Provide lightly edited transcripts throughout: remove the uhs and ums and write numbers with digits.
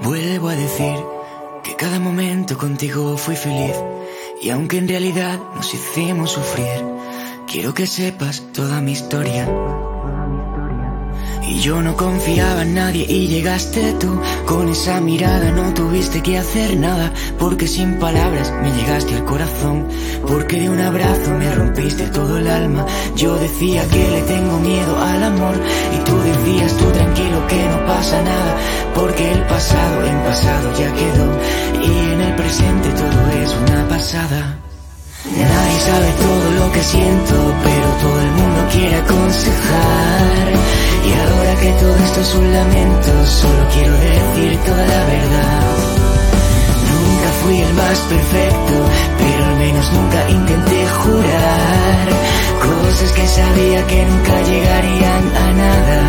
Vuelvo a decir que cada momento contigo fui feliz, y aunque en realidad nos hicimos sufrir, quiero que sepas toda mi historia. Y yo no confiaba en nadie y llegaste tú. Con esa mirada no tuviste que hacer nada, porque sin palabras me llegaste al corazón, porque de un abrazo me rompiste todo el alma. Yo decía que le tengo miedo al amor, y tú decías tú tranquilo que no pasa nada, porque el pasado en pasado ya quedó, y en el presente todo es una pasada. Nadie sabe todo lo que siento, pero todo el mundo quiere aconsejar. Y ahora que todo esto es un lamento, solo quiero decir toda la verdad. Nunca fui el más perfecto, pero al menos nunca intenté jurar cosas que sabía que nunca llegarían a nada.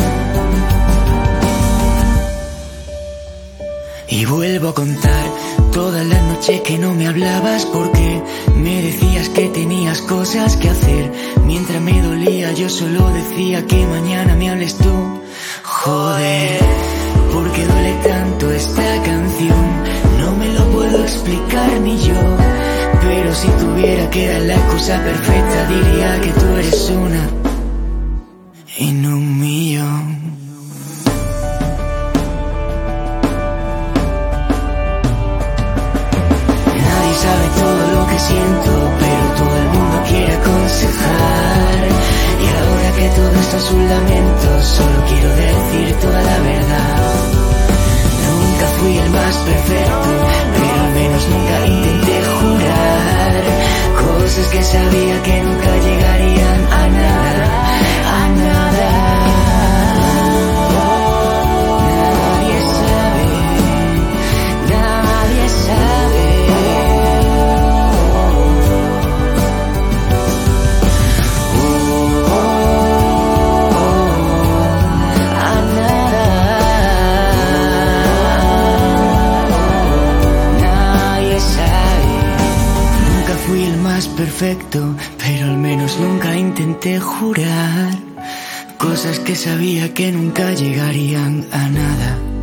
Y vuelvo a contar todas las noches que no me hablabas, porque me decías que tenías cosas que hacer. Mientras me dolía yo solo decía que mañana me hables tú. Joder, ¿por qué duele tanto esta canción? No me lo puedo explicar ni yo, pero si tuviera que dar la excusa perfecta, diría que tú eres una en un millón. Sabe todo lo que siento, pero todo el mundo quiere aconsejar. Y ahora que todo esto es un lamento, solo quiero decir toda la verdad. Nunca fui el más perfecto, pero al menos nunca intenté jurar cosas que sabía que nunca llegarían a nada, a nada. Nadie sabe, nadie sabe. Fui el más perfecto, pero al menos nunca intenté jurar cosas que sabía que nunca llegarían a nada.